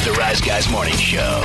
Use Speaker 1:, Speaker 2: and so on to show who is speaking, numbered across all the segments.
Speaker 1: The Rise Guys Morning Show.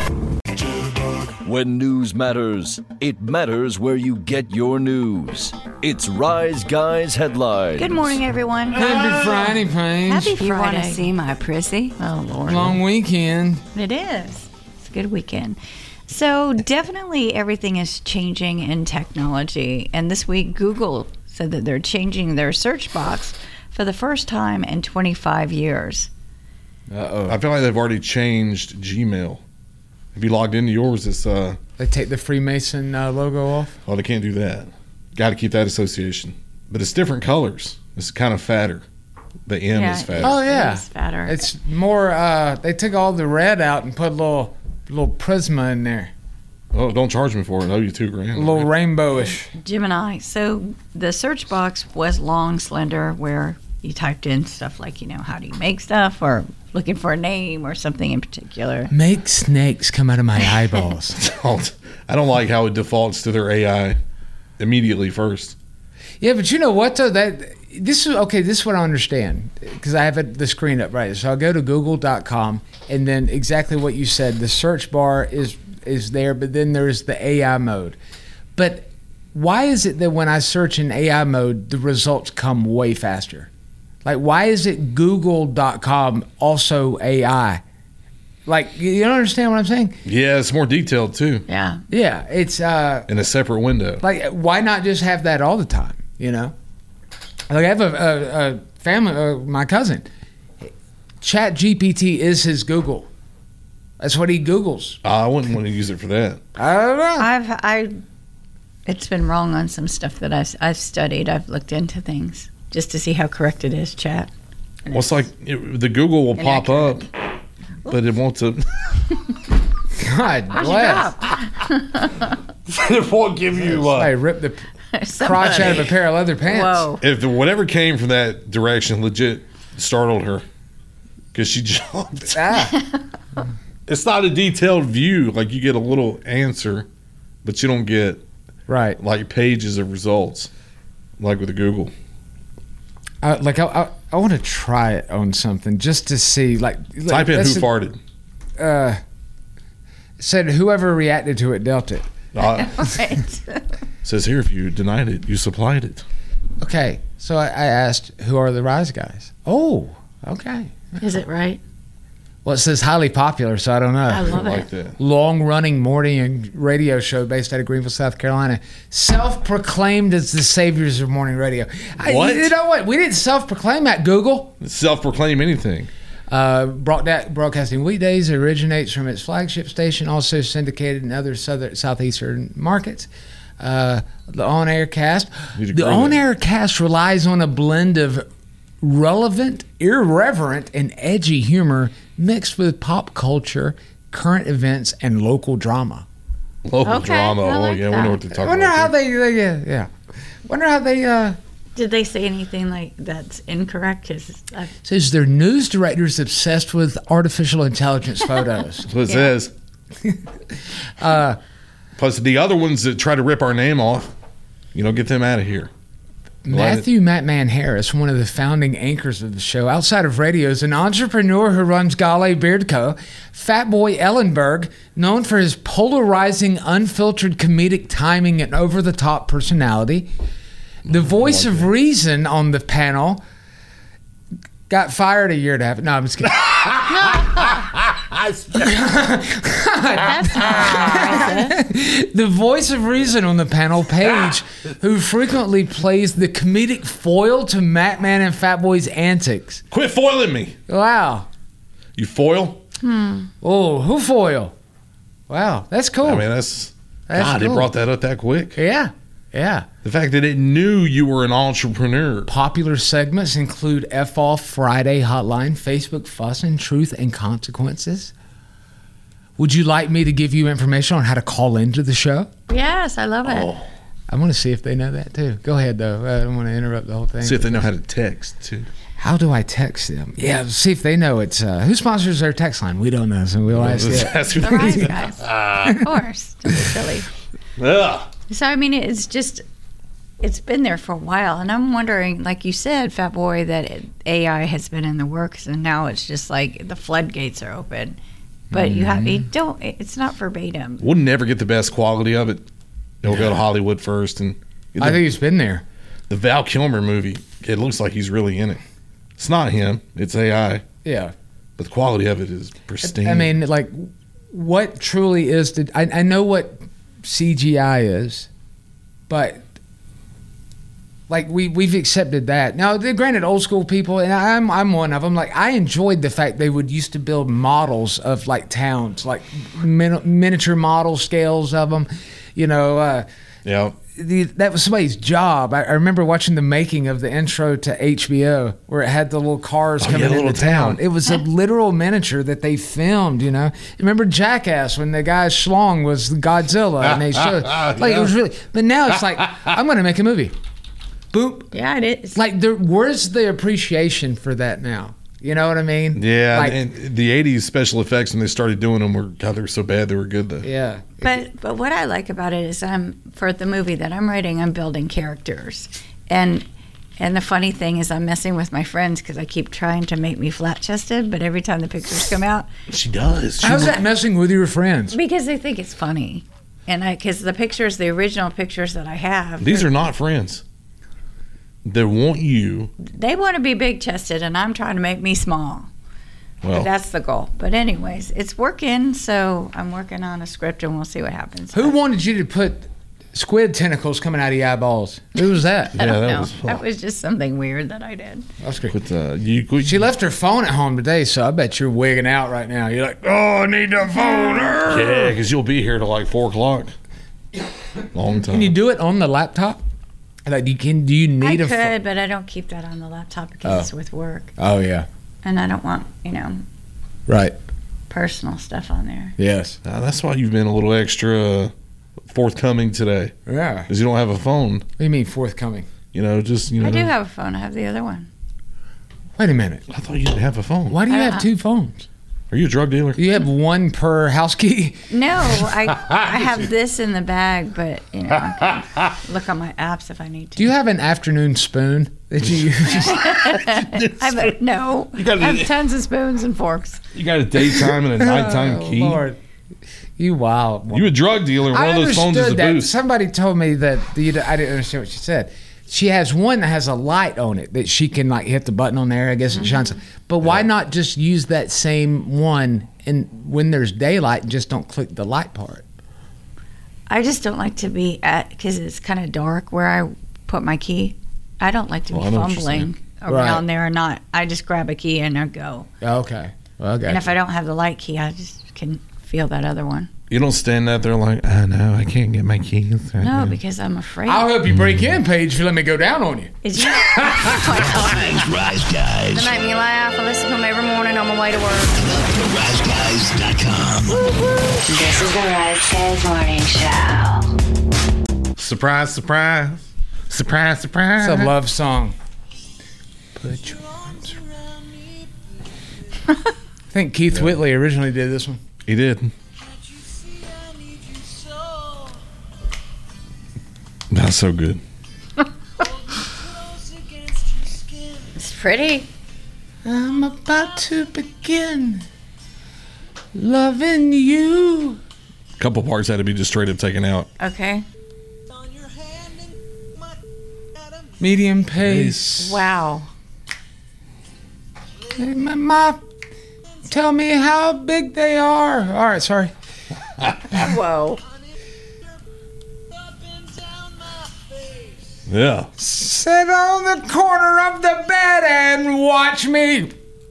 Speaker 2: When news matters, it matters where you get your news. It's Rise Guys Headlines.
Speaker 3: Good morning, everyone.
Speaker 4: Happy Friday, Paige.
Speaker 3: Happy Friday.
Speaker 5: You want to see my prissy?
Speaker 3: Oh, Lord.
Speaker 4: Long weekend.
Speaker 3: It is. It's a good weekend. So definitely everything is changing in technology. And this week, Google said that they're changing their search box for the first time in 25 years.
Speaker 4: Uh-oh.
Speaker 6: I feel like they've already changed Gmail. If you logged into yours, it's
Speaker 4: They take the Freemason logo off?
Speaker 6: they can't do that. Got to keep that association. But it's different colors. It's kind of fatter. The M is fatter.
Speaker 4: Oh, yeah.
Speaker 3: It is fatter.
Speaker 4: It's more, they took all the red out and put a little prisma in there.
Speaker 6: Oh, don't charge me for it. I owe you $2,000.
Speaker 4: A little rainbowish.
Speaker 3: Gemini. So the search box was long, slender, where you typed in stuff like, how do you make stuff, or looking for a name or something in particular.
Speaker 4: Make snakes come out of my eyeballs.
Speaker 6: I don't like how it defaults to their AI immediately first.
Speaker 4: Yeah, but you know what, though? This is what I understand, because I have the screen up right. So I'll go to google.com, and then exactly what you said, the search bar is there, but then there's the AI mode. But why is it that when I search in AI mode, the results come way faster? Like, why is it google.com also AI? Like, you don't understand what I'm saying?
Speaker 6: Yeah, it's more detailed, too.
Speaker 3: Yeah.
Speaker 4: Yeah, it's...
Speaker 6: in a separate window.
Speaker 4: Like, why not just have that all the time, Like, I have a family, my cousin. ChatGPT is his Google. That's what he Googles.
Speaker 6: I wouldn't want to use it for that.
Speaker 4: I don't know.
Speaker 3: It's been wrong on some stuff that I've studied. I've looked into things just to see how correct it is, chat.
Speaker 6: Well, it's like the Google will pop up, but it won't.
Speaker 4: God bless.
Speaker 6: It won't give you.
Speaker 4: I ripped the crotch out of a pair of leather pants.
Speaker 3: Whoa.
Speaker 6: If whatever came from that direction legit startled her, because she jumped. It's not a detailed view. Like, you get a little answer, but you don't get like pages of results, like with the Google.
Speaker 4: I want to try it on something just to see. Like,
Speaker 6: type in who farted.
Speaker 4: Said whoever reacted to it dealt it.
Speaker 6: Says here, if you denied it, you supplied it.
Speaker 4: Okay, so I asked, who are the Rise Guys? Oh, okay.
Speaker 3: Is it right?
Speaker 4: Well, it says highly popular, so I don't know.
Speaker 3: I love
Speaker 6: like that.
Speaker 4: Long-running morning radio show based out of Greenville, South Carolina. Self-proclaimed as the saviors of morning radio.
Speaker 6: What?
Speaker 4: You know what? We didn't self-proclaim that, Google.
Speaker 6: Self-proclaim anything.
Speaker 4: Broadcasting weekdays, originates from its flagship station, also syndicated in other southeastern markets. The on-air cast. The on-air cast relies on a blend of relevant, irreverent, and edgy humor mixed with pop culture, current events, and local drama.
Speaker 6: Local drama.
Speaker 3: Like
Speaker 6: we know what to talk about.
Speaker 4: Wonder how they Wonder how they.
Speaker 3: Did they say anything like that's incorrect?
Speaker 4: Says their news director is obsessed with artificial intelligence photos.
Speaker 6: That's what it says. Plus the other ones that try to rip our name off, get them out of here.
Speaker 4: Matthew Matman Harris, one of the founding anchors of the show, outside of radio, is an entrepreneur who runs Gale Beard Co. Fatboy Ellenberg, known for his polarizing, unfiltered comedic timing and over-the-top personality. The voice of reason on the panel got fired a year and a half. No, I'm just kidding. The voice of reason on the panel, Paige, who frequently plays the comedic foil to Matman and Fatboy's antics.
Speaker 6: Quit foiling me.
Speaker 4: Wow.
Speaker 6: You foil?
Speaker 4: Oh, who foil? Wow, that's cool.
Speaker 6: I mean, that's God,
Speaker 4: cool.
Speaker 6: They brought that up that quick.
Speaker 4: Yeah.
Speaker 6: The fact that it knew you were an entrepreneur.
Speaker 4: Popular segments include F-Off Friday Hotline, Facebook Fussin', Truth and Consequences. Would you like me to give you information on how to call into the show?
Speaker 3: Yes, I love it.
Speaker 4: I want to see if they know that too. Go ahead, though. I don't want to interrupt the whole thing.
Speaker 6: See if they know how to text, too.
Speaker 4: How do I text them? Yeah, see if they know it's... who sponsors their text line? We don't know, so we'll ask it.
Speaker 3: The Rise Guys. Of course. Don't be silly.
Speaker 6: Yeah.
Speaker 3: So, I mean, it's just... it's been there for a while, and I'm wondering, like you said, Fat Boy, that AI has been in the works, and now it's just like the floodgates are open. But it's not verbatim.
Speaker 6: We'll never get the best quality of it. It'll go to Hollywood first, and
Speaker 4: I think it's been there.
Speaker 6: the Val Kilmer movie, it looks like he's really in it. It's not him, it's AI,
Speaker 4: Yeah.
Speaker 6: but the quality of it is pristine.
Speaker 4: I mean, like, what truly is I know what CGI is, but like we've accepted that. Now, granted, old school people, and I'm one of them. Like, I enjoyed the fact they would used to build models of like towns, like miniature model scales of them. You know,
Speaker 6: yeah.
Speaker 4: That was somebody's job. I remember watching the making of the intro to HBO, where it had the little cars coming into town. It was a literal miniature that they filmed. You know, remember Jackass when the guy Schlong was Godzilla, and they showed like it was really. But now it's like I'm going to make a movie. Boop.
Speaker 3: Yeah, it is.
Speaker 4: Like, where's the appreciation for that now? You know what I mean?
Speaker 6: Yeah,
Speaker 4: like,
Speaker 6: and the 80s special effects, when they started doing them, they were so bad they were good though.
Speaker 4: Yeah.
Speaker 3: But what I like about it is for the movie that I'm writing, I'm building characters. And the funny thing is I'm messing with my friends because I keep trying to make me flat-chested, but every time the pictures come out...
Speaker 6: She does.
Speaker 4: How's that messing with your friends?
Speaker 3: Because they think it's funny. And because the original pictures that I have...
Speaker 6: These are not friends. They want you.
Speaker 3: They want to be big-chested, and I'm trying to make me small.
Speaker 6: Well,
Speaker 3: But that's the goal. But anyways, it's working, so I'm working on a script, and we'll see what happens.
Speaker 4: Who wanted you to put squid tentacles coming out of your eyeballs? Who was that?
Speaker 3: I don't
Speaker 6: that
Speaker 3: know.
Speaker 6: was fun.
Speaker 3: That was just something weird that I did.
Speaker 4: That's great.
Speaker 6: But,
Speaker 4: She left her phone at home today, so I bet you're wigging out right now. You're like, oh, I need the phone.
Speaker 6: yeah, because you'll be here till like 4 o'clock. Long time.
Speaker 4: Can you do it on the laptop? Like, do you need a phone?
Speaker 3: I could, but I don't keep that on the laptop because it's with work.
Speaker 4: Oh, yeah.
Speaker 3: And I don't want,
Speaker 4: Right.
Speaker 3: personal stuff on there.
Speaker 4: Yes.
Speaker 6: That's why you've been a little extra forthcoming today,
Speaker 4: Yeah.
Speaker 6: because you don't have a phone.
Speaker 4: What do you mean forthcoming?
Speaker 3: I do have a phone. I have the other one.
Speaker 4: Wait a minute.
Speaker 6: I thought you didn't have a phone.
Speaker 4: Why do you have two phones?
Speaker 6: Are you a drug dealer?
Speaker 4: You have one per house key?
Speaker 3: No, I have this in the bag, but, I can look on my apps if I need to.
Speaker 4: Do you have an afternoon spoon that you use?
Speaker 3: No. I have tons of spoons and forks.
Speaker 6: You got a daytime and a nighttime key.
Speaker 4: Lord. You wild.
Speaker 6: You a drug dealer? One of those phones is a
Speaker 4: that.
Speaker 6: boost.
Speaker 4: Somebody told me that I didn't understand what she said. She has one that has a light on it that she can like hit the button on there. I guess it shines. But why not just use that same one and when there's daylight and just don't click the light part?
Speaker 3: I just don't like to be because it's kind of dark where I put my key. I don't like to be fumbling around there or not. I just grab a key and I go.
Speaker 4: Okay. Well,
Speaker 3: and if I don't have the light key, I just can feel that other one.
Speaker 6: You don't stand out there like, I know, I can't get my keys.
Speaker 3: No, because I'm afraid.
Speaker 4: I'll help you break in, Paige, if you let me go down on you.
Speaker 3: Is you?
Speaker 1: Rise Guys.
Speaker 5: They make me laugh. I listen to them every morning on my way to work.
Speaker 1: RiseGuys.com.
Speaker 5: This is the Rise Guys Morning Show.
Speaker 6: Surprise, surprise. Surprise, surprise.
Speaker 4: It's a love song. Put your arms around me. I think Keith Whitley originally did this one.
Speaker 6: He did. That's so good.
Speaker 3: It's pretty.
Speaker 4: I'm about to begin loving you.
Speaker 6: A couple parts had to be just straight up taken out.
Speaker 3: Okay.
Speaker 4: Medium pace.
Speaker 3: Wow.
Speaker 4: Hey, Ma, tell me how big they are. All right, sorry.
Speaker 3: Whoa.
Speaker 6: Yeah.
Speaker 4: Sit on the corner of the bed and watch me.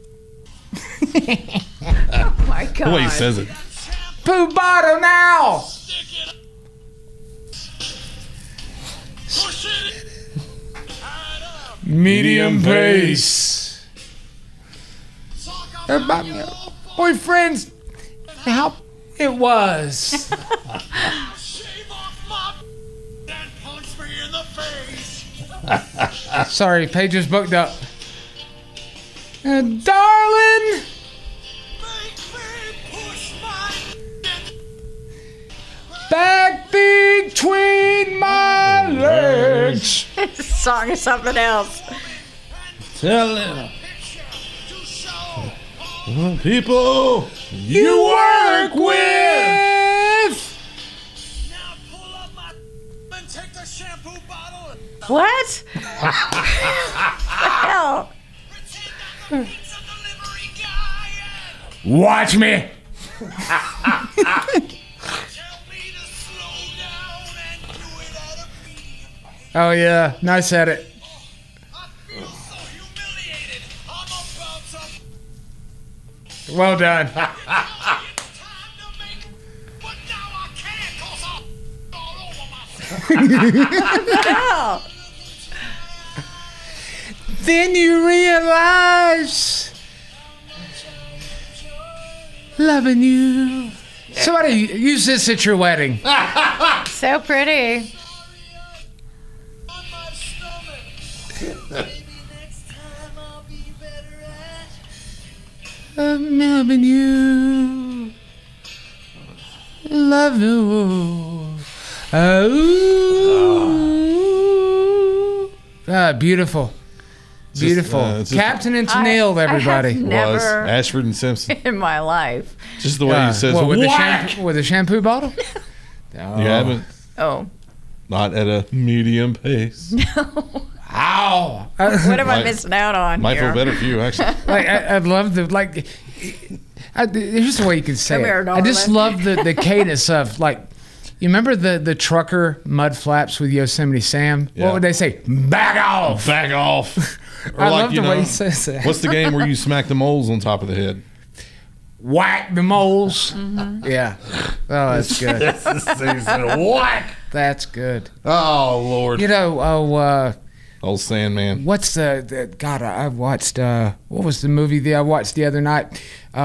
Speaker 3: Oh my God.
Speaker 6: The way he says it.
Speaker 4: Poo bottle now. Medium pace. About my boyfriend's how it was. Sorry, Paige is booked up. Darling. Back between my legs.
Speaker 3: song is something else.
Speaker 6: Tell people you work with.
Speaker 3: What? The hell?
Speaker 4: Watch me. Oh yeah, nice at it. Well done.
Speaker 3: Hell.
Speaker 4: Then you realize loving you. Somebody use this at your wedding.
Speaker 3: So pretty.
Speaker 4: I'm loving you. Love you. Oh. Ah, beautiful. Beautiful.
Speaker 6: It's just-
Speaker 4: Captain and Tennille, everybody.
Speaker 3: I have never
Speaker 6: Was Ashford and Simpson.
Speaker 3: in my life.
Speaker 6: Just the way he says,
Speaker 4: what, with
Speaker 6: whack!
Speaker 4: with a shampoo bottle? Oh.
Speaker 6: You haven't?
Speaker 3: Oh.
Speaker 6: Not at a medium pace.
Speaker 4: Ow.
Speaker 3: What am I
Speaker 6: Might-
Speaker 3: missing out on
Speaker 6: Might
Speaker 3: here?
Speaker 6: feel better for you, actually.
Speaker 4: Like I'd love to like. Here's the way you can say
Speaker 3: Come
Speaker 4: it.
Speaker 3: here,
Speaker 4: I just
Speaker 3: darling.
Speaker 4: love the cadence of like. You remember the trucker mud flaps with Yosemite Sam?
Speaker 6: Yeah.
Speaker 4: What would they say? Back off.
Speaker 6: Back off. Or
Speaker 4: I love the way he says that.
Speaker 6: What's the game where you smack the moles on top of the head?
Speaker 4: Whack the moles.
Speaker 3: Mm-hmm.
Speaker 4: Yeah. Oh, that's good.
Speaker 6: Whack!
Speaker 4: That's good.
Speaker 6: Oh, Lord.
Speaker 4: You know,
Speaker 6: Old Sandman.
Speaker 4: what's the God? I watched. What was the movie that I watched the other night?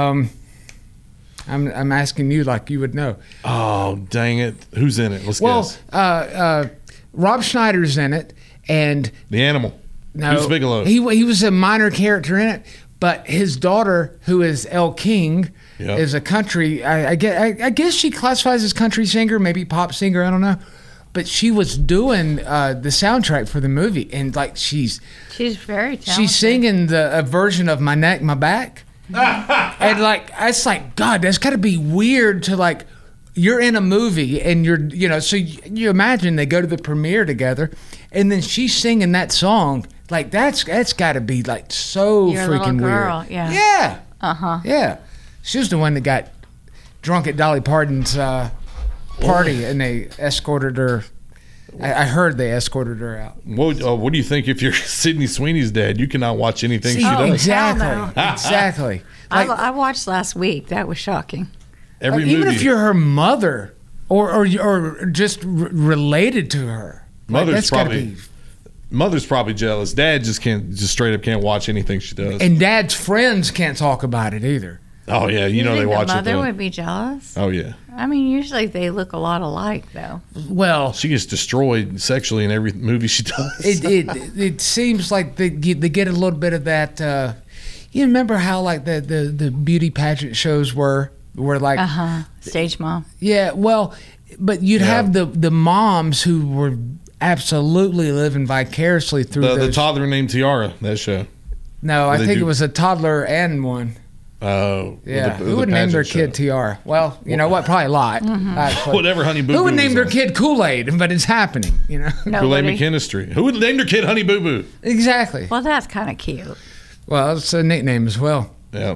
Speaker 4: I'm asking you like you would know.
Speaker 6: Oh, dang it. Who's in it? Let's
Speaker 4: Well,
Speaker 6: guess.
Speaker 4: Rob Schneider's in it, and
Speaker 6: The Animal.
Speaker 4: no,
Speaker 6: Who's Bigelow?
Speaker 4: he was a minor character in it, but his daughter, who is Elle King,
Speaker 6: Yep.
Speaker 4: is a country. I guess she classifies as country singer, maybe pop singer. I don't know, but she was doing the soundtrack for the movie, and like she's
Speaker 3: very talented.
Speaker 4: she's singing a version of My Neck, My Back. And like it's like God, that's got to be weird to like you're in a movie and so you imagine they go to the premiere together and then she's singing that song like that's got to be like so
Speaker 3: Your little
Speaker 4: freaking
Speaker 3: girl,
Speaker 4: weird.
Speaker 3: yeah.
Speaker 4: Yeah.
Speaker 3: Uh-huh.
Speaker 4: Yeah. She was the one that got drunk at Dolly Parton's party and they escorted her. I heard they escorted her out.
Speaker 6: What do you think if you're Sydney Sweeney's dad? You cannot watch anything she
Speaker 3: Oh,
Speaker 6: does.
Speaker 4: Exactly.
Speaker 3: hell
Speaker 4: Exactly. Like,
Speaker 3: I watched last week. That was shocking.
Speaker 6: Every
Speaker 4: even
Speaker 6: movie.
Speaker 4: if you're her mother or just related to her, like,
Speaker 6: Mother's
Speaker 4: that's gotta
Speaker 6: probably- Mother's probably jealous. Dad just straight up can't watch anything she does.
Speaker 4: and dad's friends can't talk about it either.
Speaker 6: Oh yeah, you know they
Speaker 3: think
Speaker 6: watch
Speaker 3: the
Speaker 6: it.
Speaker 3: mother
Speaker 6: Though.
Speaker 3: would be jealous.
Speaker 6: Oh yeah,
Speaker 3: I mean, usually they look a lot alike, though.
Speaker 4: Well,
Speaker 6: she gets destroyed sexually in every movie she does.
Speaker 4: it seems like they get a little bit of that. You remember how like the beauty pageant shows were like
Speaker 3: Stage mom.
Speaker 4: yeah, well, but you'd
Speaker 6: Yeah.
Speaker 4: have the moms who were absolutely living vicariously through
Speaker 6: the
Speaker 4: those.
Speaker 6: toddler named Tiara. That show.
Speaker 4: No, I
Speaker 6: they
Speaker 4: think
Speaker 6: do-
Speaker 4: it was a toddler and one.
Speaker 6: Oh
Speaker 4: Yeah, who would name their kid Tiara? Well, you know what? Probably a lot. Actually.
Speaker 6: Whatever, Honey Boo Boo.
Speaker 4: Who would name
Speaker 6: was
Speaker 4: their
Speaker 6: on.
Speaker 4: kid Kool-Aid? But it's happening, you know.
Speaker 6: Kool-Aid
Speaker 3: Nobody.
Speaker 6: McKinstry. Who would name their kid Honey Boo Boo?
Speaker 4: Exactly.
Speaker 3: Well, that's kind of cute.
Speaker 4: Well, it's a nickname as well.
Speaker 6: Yeah.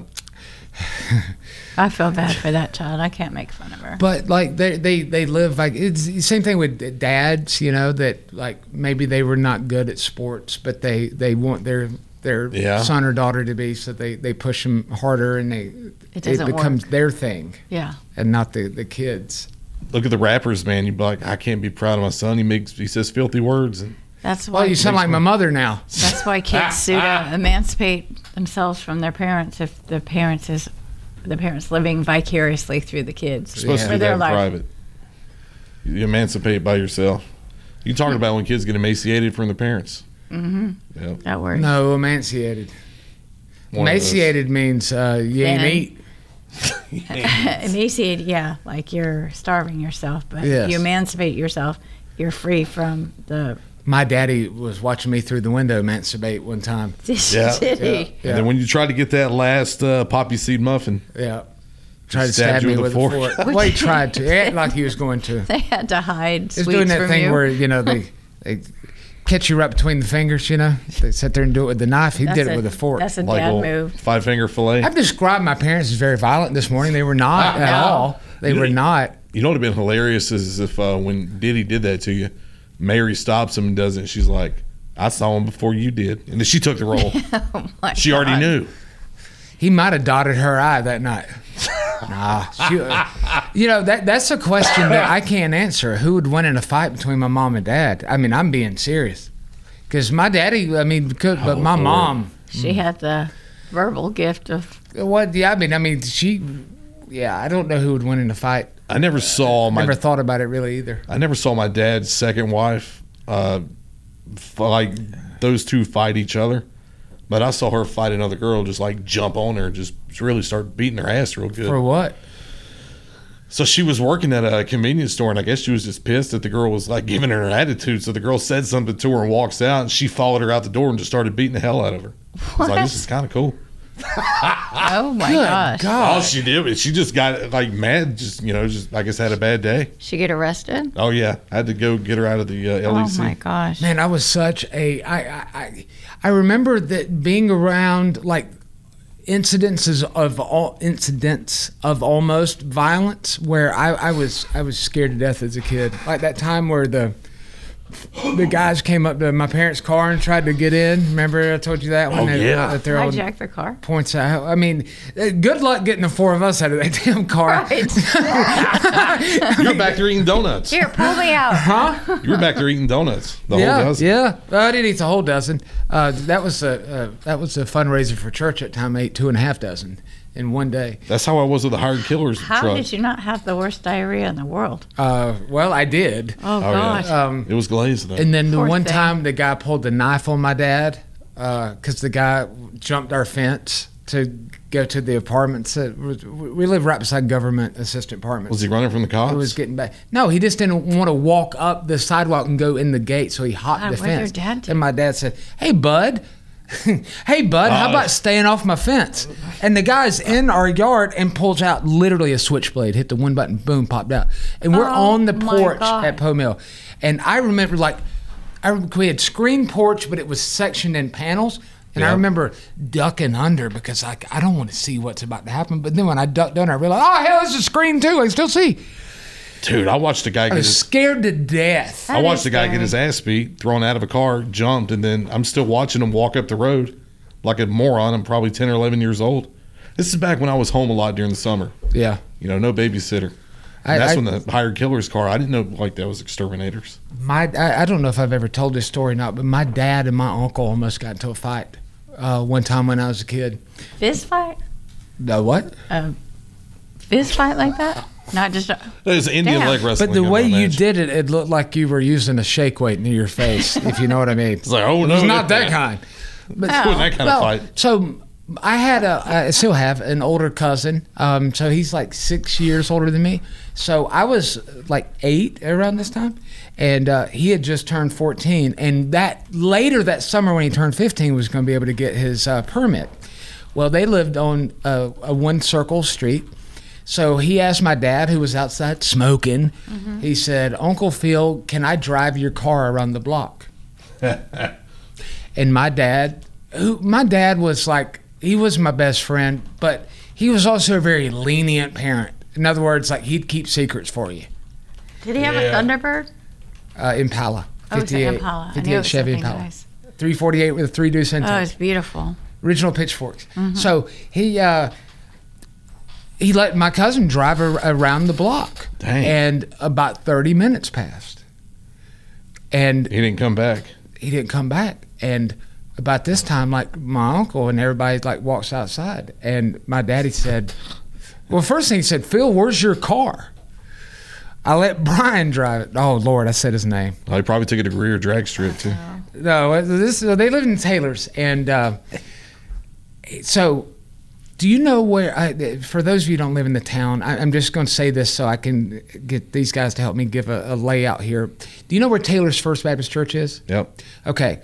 Speaker 3: I feel bad for that child. I can't make fun of her.
Speaker 4: But like they live like it's the same thing with dads, you know, that like maybe they were not good at sports, but they want their
Speaker 6: Yeah.
Speaker 4: son or daughter to be, so they push them harder and it
Speaker 3: doesn't
Speaker 4: becomes
Speaker 3: work.
Speaker 4: their thing
Speaker 3: Yeah.
Speaker 4: and not the kids.
Speaker 6: Look at the rappers, man. You'd be like, I can't be proud of my son. He says filthy words, and
Speaker 3: That's why.
Speaker 4: Well, you sound like my mother now.
Speaker 3: That's why kids sue to emancipate themselves from their parents if the parents living vicariously through the kids.
Speaker 6: you're supposed
Speaker 4: Yeah.
Speaker 6: to
Speaker 3: For
Speaker 6: do
Speaker 3: their
Speaker 6: that in
Speaker 3: life.
Speaker 6: private. You emancipate by yourself. You talking about when kids get emaciated from their parents? Mm-hmm. Yeah.
Speaker 3: That word.
Speaker 4: No, emaciated.
Speaker 6: One of those.
Speaker 4: Emaciated means you ain't
Speaker 3: Then-
Speaker 4: eat.
Speaker 3: Emaciated, yeah, like you're starving yourself, but
Speaker 4: Yes.
Speaker 3: you emancipate yourself, you're free from the
Speaker 4: My daddy was watching me through the window masturbate one time.
Speaker 6: Yeah.
Speaker 3: Did he?
Speaker 6: And then when you tried to get that last poppy seed muffin,
Speaker 4: Yeah. Tried to
Speaker 6: stabbed
Speaker 4: stab
Speaker 6: you
Speaker 4: me
Speaker 6: with
Speaker 4: with
Speaker 6: a
Speaker 4: a
Speaker 6: fork.
Speaker 4: fork. Well, he tried to. He acted like he was going to.
Speaker 3: They had to hide
Speaker 4: He's
Speaker 3: sweets
Speaker 4: doing that
Speaker 3: from
Speaker 4: thing
Speaker 3: you.
Speaker 4: where, they catch you right between the fingers, They sit there and do it with the knife. He did it with a fork.
Speaker 3: That's a
Speaker 6: like
Speaker 3: dad
Speaker 6: a
Speaker 3: move.
Speaker 6: 5-finger fillet.
Speaker 4: I've described my parents as very violent this morning. They were not at all. They were not.
Speaker 6: You know what would have been hilarious is if when Diddy did that to you, Mary stops him and does it. And she's like, I saw him before you did. And then she took the role.
Speaker 3: Oh my
Speaker 6: She already
Speaker 3: God.
Speaker 6: knew.
Speaker 4: He might have dotted her eye that night. Nah. That's a question that I can't answer. Who would win in a fight between my mom and dad? I mean, I'm being serious. Because my daddy, but my mom.
Speaker 3: She had the verbal gift of.
Speaker 4: What? Yeah, she. Yeah, I don't know who would win in a fight.
Speaker 6: I never saw
Speaker 4: Never thought about it really either.
Speaker 6: I never saw my dad's second wife, like those two fight each other. But I saw her fight another girl, just like jump on her, just really start beating her ass real good.
Speaker 4: For what?
Speaker 6: So she was working at a convenience store, and I guess she was just pissed that the girl was like giving her an attitude. So the girl said something to her and walks out, and she followed her out the door and just started beating the hell out of her. I was like, this is kind of cool.
Speaker 3: Oh my
Speaker 4: Good
Speaker 3: gosh.
Speaker 4: God.
Speaker 6: All she did was she just got like mad, just I guess had a bad day.
Speaker 3: She get arrested?
Speaker 6: Oh yeah, I had to go get her out of the LEC.
Speaker 3: Oh my gosh.
Speaker 4: Man, I was such a. I remember that being around like incidents of almost violence where I was scared to death as a kid. Like that time where the guys came up to my parents' car and tried to get in. Remember I told you that one?
Speaker 6: Oh, yeah.
Speaker 4: That they're all
Speaker 3: Hijack the car.
Speaker 4: points out. I mean, good luck getting the four of us out of that damn car.
Speaker 3: Right.
Speaker 6: You were back there eating donuts.
Speaker 3: Here, pull me out.
Speaker 4: Huh?
Speaker 6: You were back there eating donuts. The whole
Speaker 4: Yeah,
Speaker 6: dozen.
Speaker 4: yeah. I didn't eat the whole dozen. That was a fundraiser for church at the time. I ate 2.5 dozen in one day.
Speaker 6: That's how I was with the hired killers
Speaker 3: How
Speaker 6: truck.
Speaker 3: did you not have the worst diarrhea in the world?
Speaker 4: Well, I did.
Speaker 3: Oh,
Speaker 6: yeah.
Speaker 3: gosh.
Speaker 6: It was glazed though.
Speaker 4: And then the
Speaker 3: Poor
Speaker 4: one
Speaker 3: thing.
Speaker 4: time the guy pulled the knife on my dad because the guy jumped our fence to go to the apartments. We live right beside government assistant apartments.
Speaker 6: Was he running from the cops?
Speaker 4: He was getting back. No, he just didn't want to walk up the sidewalk and go in the gate, so he hopped
Speaker 3: God,
Speaker 4: the
Speaker 3: what did
Speaker 4: fence.
Speaker 3: your dad do?
Speaker 4: And my dad said, "Hey, bud." Hey, bud, how about staying off my fence? And the guy's in our yard and pulls out literally a switchblade, hit the one button, boom, popped out. And we're
Speaker 3: Oh,
Speaker 4: on the
Speaker 3: my
Speaker 4: porch
Speaker 3: God.
Speaker 4: at Poe Mill. And I remember, we had screen porch, but it was sectioned in panels. And I
Speaker 6: Yeah.
Speaker 4: remember ducking under because I don't want to see what's about to happen. But then when I ducked under, I realized, oh, hell, this is screen too. I can still see.
Speaker 6: Dude, I watched a guy
Speaker 4: I
Speaker 6: get
Speaker 4: was
Speaker 6: his
Speaker 4: scared to death.
Speaker 6: I
Speaker 3: That
Speaker 6: watched
Speaker 3: is
Speaker 6: the guy get
Speaker 3: scary.
Speaker 6: his ass beat, thrown out of a car, jumped, and then I'm still watching him walk up the road like a moron. I'm probably 10 or 11 years old. This is back when I was home a lot during the summer.
Speaker 4: Yeah.
Speaker 6: No babysitter. And that's when the hired killer's car. I didn't know that was exterminators.
Speaker 4: I don't know if I've ever told this story or not, but my dad and my uncle almost got into a fight one time when I was a kid.
Speaker 3: Fist fight?
Speaker 4: The what?
Speaker 3: Fist fight like that? Not just.
Speaker 6: It was Indian
Speaker 3: Damn.
Speaker 6: leg wrestling.
Speaker 4: But the
Speaker 6: I
Speaker 4: way
Speaker 6: would
Speaker 4: you
Speaker 6: imagine.
Speaker 4: did it, it looked like you were using a shake weight near your face, if you know what I mean.
Speaker 6: It's like, oh no,
Speaker 4: It's not that kind. But
Speaker 6: It wasn't that kind of fight.
Speaker 4: So I had I still have an older cousin. So he's like 6 years older than me. So I was like 8 around this time, and he had just turned 14. And later that summer when he turned 15, he was going to be able to get his permit. Well, they lived on a one circle street. So he asked my dad, who was outside smoking. He said, "Uncle Phil, can I drive your car around the block?" And my dad was like, he was my best friend, but he was also a very lenient parent. In other words, like he'd keep secrets for you.
Speaker 3: Did he have a Thunderbird?
Speaker 4: Impala.
Speaker 3: Oh, it's an Impala. I knew it
Speaker 4: 58
Speaker 3: was
Speaker 4: Chevy
Speaker 3: something
Speaker 4: Impala.
Speaker 3: nice.
Speaker 4: 348 with a 3-deuce intake.
Speaker 3: Oh, it's beautiful.
Speaker 4: Original pitchforks. So he let my cousin drive around the block.
Speaker 6: Dang.
Speaker 4: And about 30 minutes passed. And
Speaker 6: He didn't come back.
Speaker 4: he didn't come back. And about this time, like my uncle and everybody like walks outside, and my daddy said, well, first thing he said, "Phil, where's your car?" I let Brian drive it. Oh Lord, I said his name.
Speaker 6: He probably took it to Greer drag strip too.
Speaker 4: No, they lived in Taylor's, and so Do you know where? For those of you who don't live in the town, I'm just going to say this so I can get these guys to help me give a layout here. Do you know where Taylor's First Baptist Church is?
Speaker 6: Yep.
Speaker 4: Okay.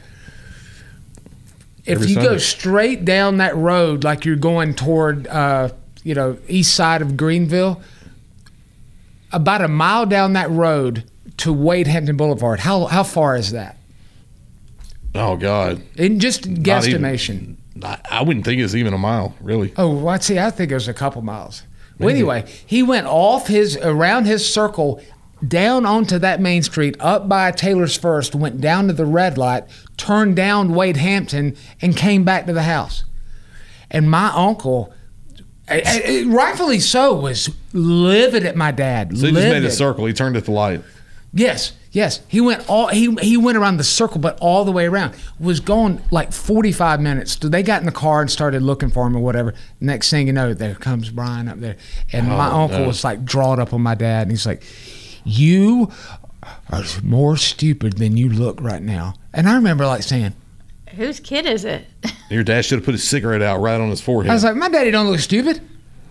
Speaker 4: If
Speaker 6: Every
Speaker 4: you
Speaker 6: Sunday.
Speaker 4: go straight down that road, like you're going toward, east side of Greenville, about a mile down that road to Wade Hampton Boulevard. How far is that?
Speaker 6: Oh God.
Speaker 4: In just
Speaker 6: Not
Speaker 4: guesstimation.
Speaker 6: I wouldn't think it's even a mile, really.
Speaker 4: Oh, well, I think it was a couple miles. Well, anyway, he went around his circle, down onto that main street, up by Taylor's First, went down to the red light, turned down Wade Hampton, and came back to the house. And my uncle, rightfully so, was livid at my dad.
Speaker 6: So he just made a
Speaker 4: Livid.
Speaker 6: circle. He turned at the light.
Speaker 4: Yes. He went he went around the circle, but all the way around. Was going like 45 minutes. So they got in the car and started looking for him or whatever. Next thing you know, there comes Brian up there, and my uncle was like drawed up on my dad, and he's like, "You are more stupid than you look right now." And I remember like saying,
Speaker 3: Whose kid is it?
Speaker 6: Your dad should have put his cigarette out right on his forehead.
Speaker 4: I was like, "My daddy don't look stupid."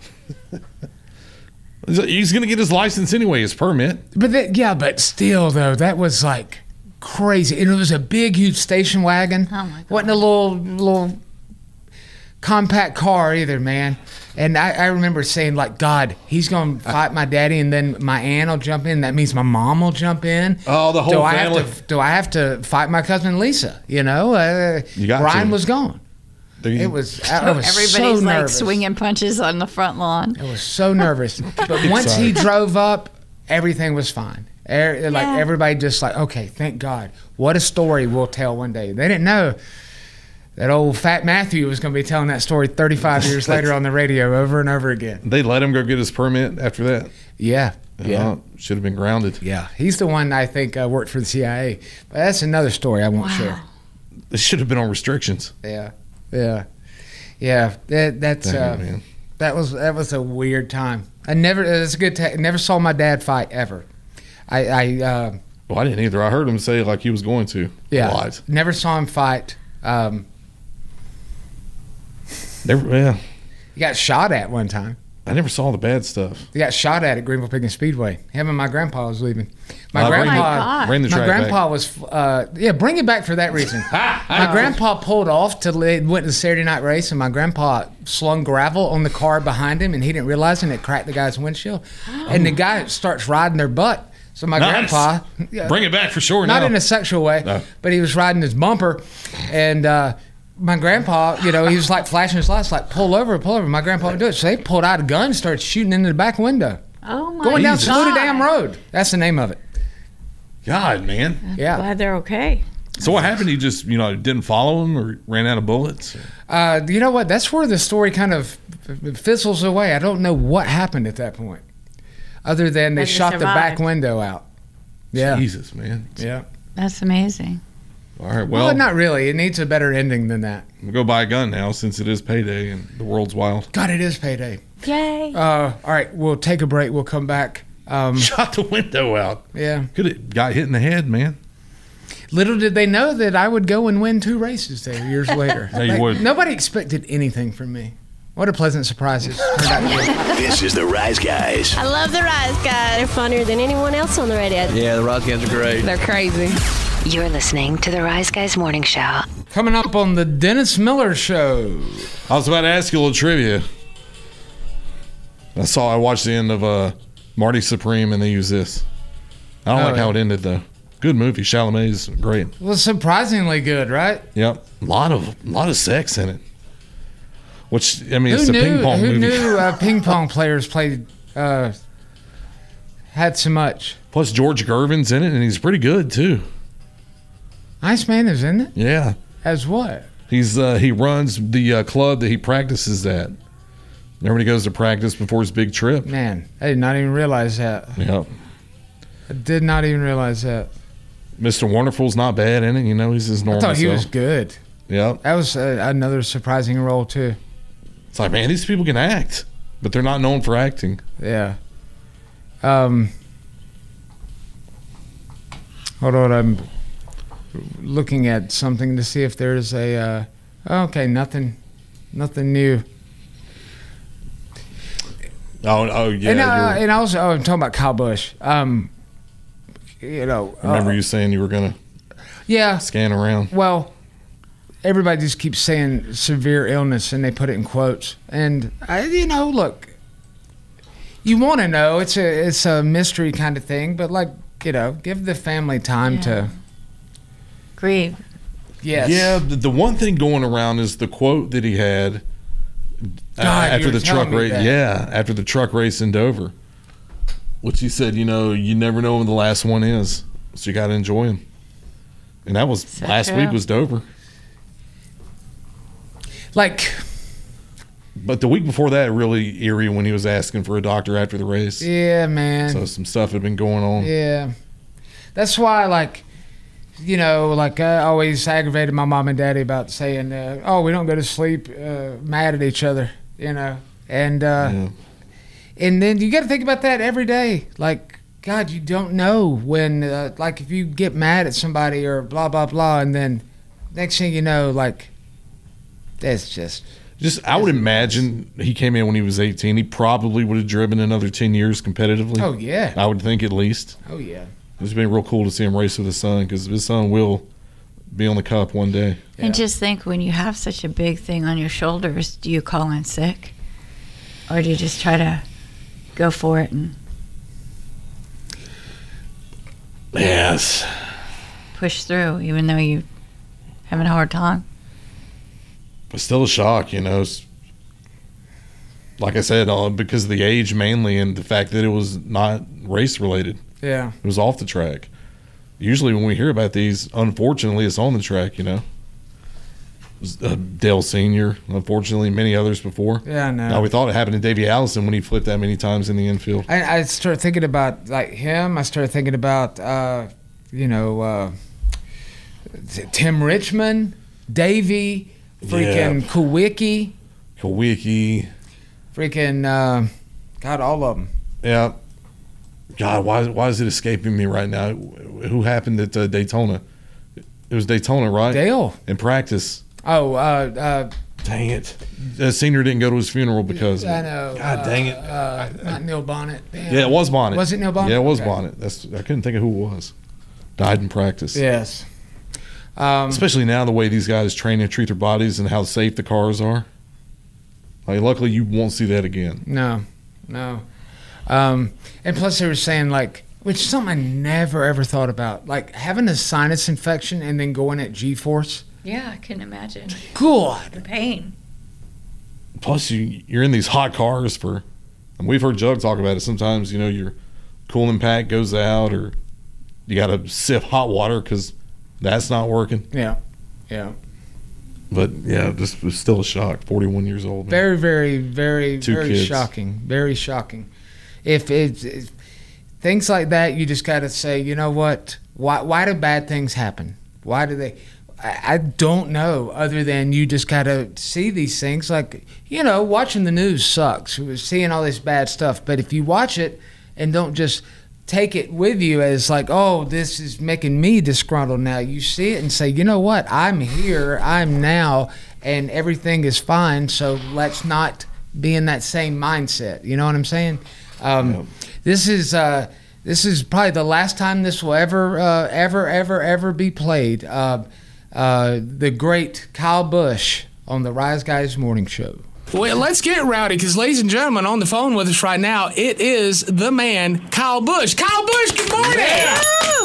Speaker 6: He's going to get his license anyway, his permit.
Speaker 4: But still though, that was like crazy, and it was a big, huge station wagon.
Speaker 3: Oh my God.
Speaker 4: Wasn't a little compact car either, man. And I remember saying like, God, he's gonna fight my daddy, and then my aunt will jump in. That means my mom will jump in.
Speaker 6: Oh, the whole family.
Speaker 4: Do I have to fight my cousin Lisa? You got Brian
Speaker 6: to.
Speaker 4: was gone. I was
Speaker 3: Everybody's
Speaker 4: so
Speaker 3: like
Speaker 4: nervous.
Speaker 3: swinging punches on the front lawn.
Speaker 4: I was so nervous. But once he drove up, everything was fine. Everybody just like, okay, thank God. What a story we'll tell one day. They didn't know that old Fat Matthew was going to be telling that story 35 years later on the radio over and over again.
Speaker 6: They let him go get his permit after that.
Speaker 4: Yeah.
Speaker 6: Should have been grounded.
Speaker 4: Yeah. He's the one I think worked for the CIA. But that's another story I won't share.
Speaker 6: They should have been on restrictions.
Speaker 4: Yeah. That's
Speaker 6: Dang, man.
Speaker 4: that was a weird time. It's a good time. Never saw my dad fight ever.
Speaker 6: Well, I didn't either. I heard him say like he was going to. Live.
Speaker 4: Never saw him fight.
Speaker 6: Never.
Speaker 4: He got shot at one time.
Speaker 6: I never saw the bad stuff.
Speaker 4: He got shot at Greenville Picking Speedway. Him and my grandpa was leaving. My
Speaker 6: Bring
Speaker 3: God.
Speaker 6: the
Speaker 4: My
Speaker 6: track
Speaker 4: grandpa
Speaker 6: back.
Speaker 4: was, bring it back for that reason. My grandpa pulled off went to the Saturday night race, and my grandpa slung gravel on the car behind him, and he didn't realize it, and it cracked the guy's windshield. And the guy starts riding their butt. So my
Speaker 6: Nice.
Speaker 4: grandpa,
Speaker 6: Bring it back for sure
Speaker 4: not
Speaker 6: now.
Speaker 4: in a sexual way,
Speaker 6: No.
Speaker 4: but he was riding his bumper, and my grandpa, he was like flashing his lights, like pull over. My grandpa would do it, so they pulled out a gun, and started shooting into the back window,
Speaker 3: Oh my
Speaker 4: going down
Speaker 3: God.
Speaker 4: Saluda Dam Road. That's the name of it.
Speaker 6: God, man.
Speaker 4: Yeah.
Speaker 3: Glad they're okay.
Speaker 6: So what happened? He just, didn't follow him or ran out of bullets?
Speaker 4: You know what? That's where the story kind of fizzles away. I don't know what happened at that point, other than they
Speaker 3: But you
Speaker 4: shot the back
Speaker 3: survived.
Speaker 4: window out. Yeah.
Speaker 6: Jesus, man.
Speaker 4: Yeah.
Speaker 3: That's amazing.
Speaker 6: All right,
Speaker 4: Well,
Speaker 6: well,
Speaker 4: not really. It needs a better ending than that.
Speaker 6: we'll go buy a gun now since it is payday and the world's wild.
Speaker 4: God, it is payday.
Speaker 3: Yay.
Speaker 4: All right, we'll take a break. We'll come back.
Speaker 6: Shot the window out.
Speaker 4: Yeah.
Speaker 6: Could have got hit in the head, man.
Speaker 4: Little did they know that I would go and win 2 races there years later.
Speaker 6: Yeah, you would.
Speaker 4: Nobody expected anything from me. What a pleasant surprise this turned out to be.
Speaker 1: This is the Rise Guys.
Speaker 7: I love the Rise Guys. They're funnier than anyone else on the radio.
Speaker 8: Yeah, the Rise Guys are great.
Speaker 7: They're crazy.
Speaker 5: You're listening to the Rise Guys Morning Show.
Speaker 4: Coming up on the Dennis Miller Show.
Speaker 6: I was about to ask you a little trivia. I watched the end of Marty Supreme, and they use this. I don't like how it ended, though. Good movie. Chalamet's great.
Speaker 4: It was surprisingly good, right?
Speaker 6: Yep. A lot of sex in it. Which, I mean, it's
Speaker 4: Who
Speaker 6: a ping pong
Speaker 4: knew
Speaker 6: movie.
Speaker 4: ping pong players had so much?
Speaker 6: Plus, George Gervin's in it, and he's pretty good, too.
Speaker 4: Iceman is in it?
Speaker 6: Yeah.
Speaker 4: As what?
Speaker 6: He runs the club that he practices at. Everybody goes to practice before his big trip.
Speaker 4: Man, I did not even realize that.
Speaker 6: Yep.
Speaker 4: I did not even realize that.
Speaker 6: Mr. Wonderful's not bad in it. He's his
Speaker 4: I
Speaker 6: normal
Speaker 4: thought he was
Speaker 6: self.
Speaker 4: good.
Speaker 6: Yep.
Speaker 4: That was another surprising role, too.
Speaker 6: It's like, man, these people can act, but they're not known for acting.
Speaker 4: Yeah. Hold on, I'm looking at something to see if there's a. Okay, nothing new.
Speaker 6: Oh yeah.
Speaker 4: And also, I'm talking about Kyle Busch.
Speaker 6: Remember you saying you were gonna scan around?
Speaker 4: Well, everybody just keeps saying severe illness, and they put it in quotes. And look, you want to know. It's a mystery kind of thing, but give the family time to
Speaker 3: grieve.
Speaker 4: Yes.
Speaker 6: Yeah. The one thing going around is the quote that he had after the truck race. Yeah, after the truck race in Dover, which he said, you never know when the last one is, so you got to enjoy them. And that was last week was Dover. But the week before that, really eerie when he was asking for a doctor after the race.
Speaker 4: Yeah, man.
Speaker 6: So some stuff had been going on.
Speaker 4: Yeah. That's why, I always aggravated my mom and daddy about saying, we don't go to sleep mad at each other, And and then you got to think about that every day. God, you don't know when, if you get mad at somebody or blah, blah, blah, and then next thing you know, that's just...
Speaker 6: I would imagine he came in when he was 18. He probably would have driven another 10 years competitively.
Speaker 4: Oh, yeah.
Speaker 6: I would think at least.
Speaker 4: Oh, yeah.
Speaker 6: It's been real cool to see him race with his son because his son will be on the Cup one day.
Speaker 3: Yeah. And just think, when you have such a big thing on your shoulders, do you call in sick? Or do you just try to go for it and push through, even though you're having a hard time?
Speaker 6: But still a shock, Like I said, because of the age mainly and the fact that it was not race related.
Speaker 4: Yeah.
Speaker 6: It was off the track. Usually when we hear about these, unfortunately, it's on the track, It was Dale Sr., unfortunately, many others before.
Speaker 4: Yeah, I know.
Speaker 6: Now, we thought it happened to Davey Allison when he flipped that many times in the infield.
Speaker 4: I started thinking about, him. I started thinking about, Tim Richmond, Davey, freaking Kowicki. Freaking, God, all of them.
Speaker 6: Yeah. God, why is it escaping me right now? Who happened at Daytona? It was Daytona, right?
Speaker 4: Dale.
Speaker 6: In practice.
Speaker 4: Oh,
Speaker 6: dang it. Senior didn't go to his funeral because of it.
Speaker 4: I know.
Speaker 6: God dang it.
Speaker 4: Not Neil Bonnet. Damn.
Speaker 6: Yeah, it was Bonnet.
Speaker 4: Was it Neil Bonnet?
Speaker 6: Yeah, it was Bonnet. I couldn't think of who it was. Died in practice.
Speaker 4: Yes.
Speaker 6: Especially now, the way these guys train and treat their bodies and how safe the cars are. Luckily, you won't see that again.
Speaker 4: No. And plus, they were saying, which is something I never, ever thought about, having a sinus infection and then going at G-force.
Speaker 3: Yeah, I can imagine.
Speaker 4: God.
Speaker 3: The pain.
Speaker 6: Plus, you're in these hot cars and we've heard Jug talk about it. Sometimes, your cooling pack goes out or you got to sip hot water because that's not working.
Speaker 4: Yeah.
Speaker 6: But, yeah, this was still a shock. 41 years old. Man.
Speaker 4: Very, very, very, very
Speaker 6: kids.
Speaker 4: shocking. Very shocking. If things like that, you just got to say, you know what? Why do bad things happen? Why do they? I don't know, other than you just got to see these things. Watching the news sucks. We're seeing all this bad stuff. But if you watch it and don't just take it with you as this is making me disgruntled now. You see it and say, you know what? I'm here. I'm now. And everything is fine. So let's not be in that same mindset. You know what I'm saying? This is probably the last time this will ever be played. The great Kyle Busch on the Rise Guys Morning Show.
Speaker 8: Well, let's get rowdy because, ladies and gentlemen, on the phone with us right now, it is the man, Kyle Busch. Kyle Busch, good morning.
Speaker 9: Yeah.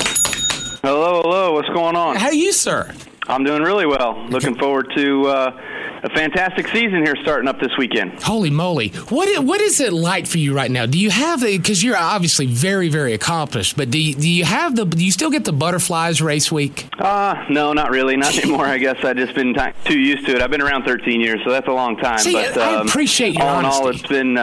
Speaker 9: Hello. What's going on?
Speaker 8: How are you, sir?
Speaker 9: I'm doing really well. Looking forward to a fantastic season here starting up this weekend.
Speaker 8: Holy moly. What is it like for you right now? Do you have because you're obviously very, very accomplished, but do you still get the butterflies race week?
Speaker 9: No, not really. Not anymore. I guess I've just been too used to it. I've been around 13 years, so that's a long time.
Speaker 8: See,
Speaker 9: but
Speaker 8: I appreciate your
Speaker 9: honesty.
Speaker 8: all
Speaker 9: in all, it's been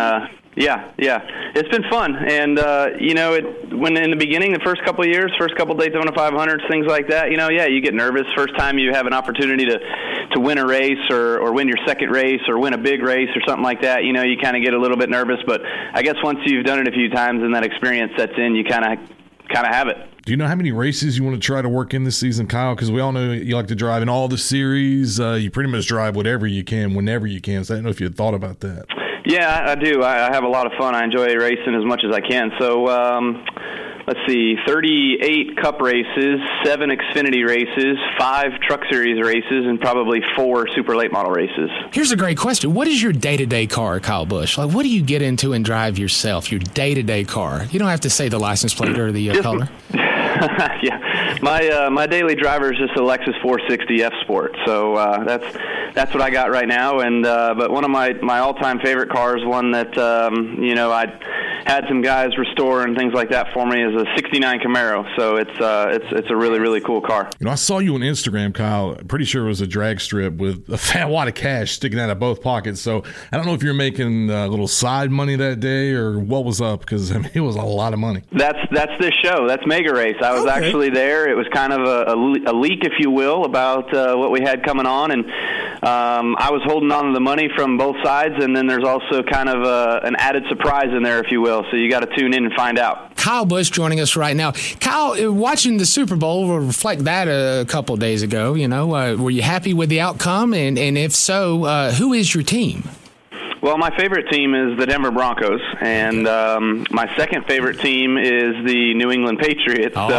Speaker 9: it's been fun. And when in the beginning, the first couple of years, first couple of Daytona 500s, things like that, you get nervous first time you have an opportunity to win a race or win your second race or win a big race or something like that. You kind of get a little bit nervous, but I guess once you've done it a few times and that experience sets in, you kind of have it.
Speaker 6: Do you know how many races you want to try to work in this season, Kyle? Because we all know you like to drive in all the series. You pretty much drive whatever you can, whenever you can. So I don't know if you had thought about that.
Speaker 9: Yeah, I do. I have a lot of fun. I enjoy racing as much as I can. So, let's see, 38 Cup races, 7 Xfinity races, 5 Truck Series races, and probably 4 Super Late Model races.
Speaker 8: Here's a great question. What is your day-to-day car, Kyle Busch? Like, what do you get into and drive yourself, your day-to-day car? You don't have to say the license plate or the color.
Speaker 9: Yeah, my daily driver is just a Lexus 460 F Sport, so that's what I got right now. And but one of my all-time favorite cars, one that I had some guys restore and things like that for me, is a '69 Camaro. So it's a really, really cool car.
Speaker 6: I saw you on Instagram, Kyle. I'm pretty sure it was a drag strip with a fat wad of cash sticking out of both pockets. So I don't know if you're making a little side money that day or what was up, because it was a lot of money.
Speaker 9: That's this show. That's Mega Race. I was actually there. It was kind of a leak, if you will, about what we had coming on, and I was holding on to the money from both sides, and then there's also kind of an added surprise in there, if you will. So you got to tune in and find out.
Speaker 8: Kyle Busch joining us right now. Kyle, watching the Super Bowl, we'll reflect that a couple of days ago. Were you happy with the outcome? And if so, who is your team?
Speaker 9: Well, my favorite team is the Denver Broncos, and my second favorite team is the New England Patriots.
Speaker 8: Oh.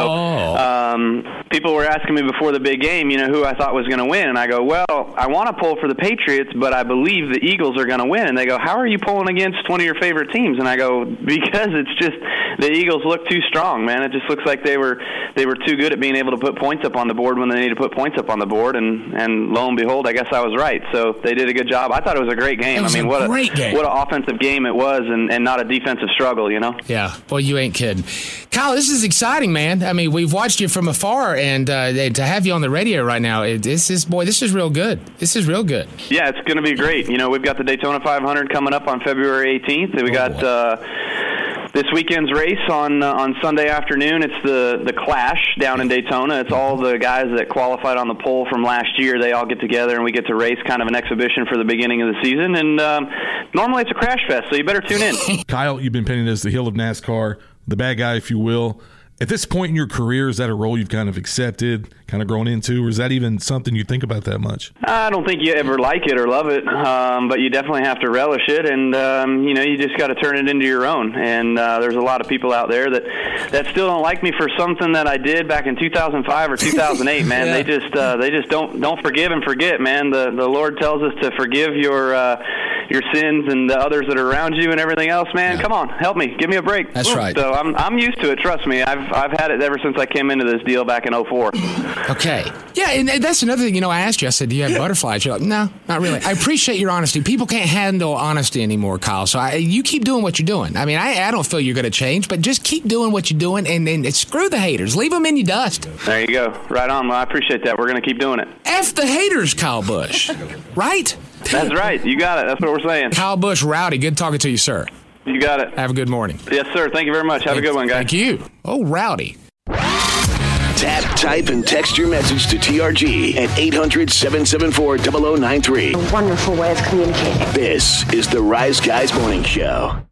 Speaker 9: So people were asking me before the big game, who I thought was going to win, and I go, well, I want to pull for the Patriots, but I believe the Eagles are going to win. And they go, how are you pulling against one of your favorite teams? And I go, because it's just the Eagles look too strong, man. It just looks like they were too good at being able to put points up on the board when they need to put points up on the board, and lo and behold, I guess I was right. So they did a good job. I thought it was a great game.
Speaker 8: Great game.
Speaker 9: What an offensive game it was, and not a defensive struggle,
Speaker 8: Yeah, boy, you ain't kidding. Kyle, this is exciting, man. I mean, we've watched you from afar, and to have you on the radio right now, this is real good. This is real good.
Speaker 9: Yeah, it's going to be great. We've got the Daytona 500 coming up on February 18th. We got this weekend's race on Sunday afternoon. It's the Clash down in Daytona. It's all the guys that qualified on the pole from last year. They all get together, and we get to race kind of an exhibition for the beginning of the season. And normally it's a crash fest, so you better tune in.
Speaker 6: Kyle, you've been painted as the heel of NASCAR, the bad guy, if you will. At this point in your career, is that a role you've kind of accepted, kind of grown into, or is that even something you think about that much?
Speaker 9: I don't think you ever like it or love it, but you definitely have to relish it, and you just got to turn it into your own. And there's a lot of people out there that still don't like me for something that I did back in 2005 or 2008. Man, yeah. They just don't forgive and forget. Man, the Lord tells us to forgive your sins and the others that are around you and everything else. Man, Come on, help me, give me a break.
Speaker 8: That's right.
Speaker 9: So I'm used to it. Trust me, I've had it ever since I came into this deal back in 2004.
Speaker 8: Okay. Yeah, and that's another thing, I asked you, I said, do you have butterflies? You're like, no, not really. I appreciate your honesty. People can't handle honesty anymore, Kyle, so you keep doing what you're doing. I mean, I don't feel you're going to change, but just keep doing what you're doing, and screw the haters. Leave them in your dust.
Speaker 9: There you go. Right on. Well, I appreciate that. We're going to keep doing it.
Speaker 8: F the haters, Kyle Busch. Right?
Speaker 9: That's right. You got it. That's what we're saying.
Speaker 8: Kyle Busch, Rowdy, good talking to you, sir.
Speaker 9: You got it.
Speaker 8: Have a good morning.
Speaker 9: Yes, sir. Thank you very much. Have a good one, guys.
Speaker 8: Thank you. Oh, Rowdy.
Speaker 1: Tap, type, and text your message to TRG at 800-774-0093.
Speaker 7: A wonderful way of communicating.
Speaker 1: This is the Rise Guys Morning Show.